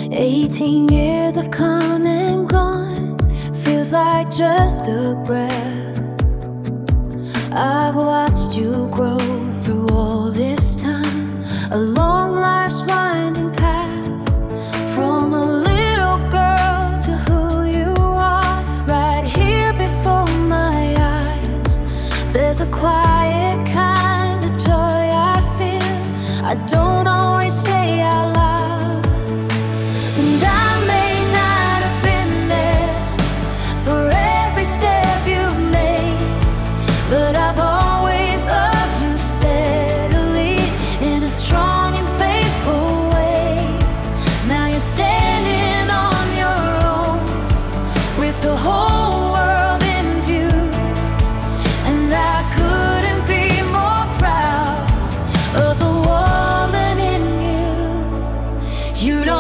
18 years have come and gone, feels like just a breath. I've watched you grow through all this time, a long life's winding path, from a little girl to who you are, right here before my eyes. There's a quiet kind of joy I feel, I don't always say out loud. And I may not have been there for every step you've made, but I've always loved you steadily in a strong and faithful way. Now you're standing on your own with the whole world in view, and I couldn't be more proud of the woman in you. You don't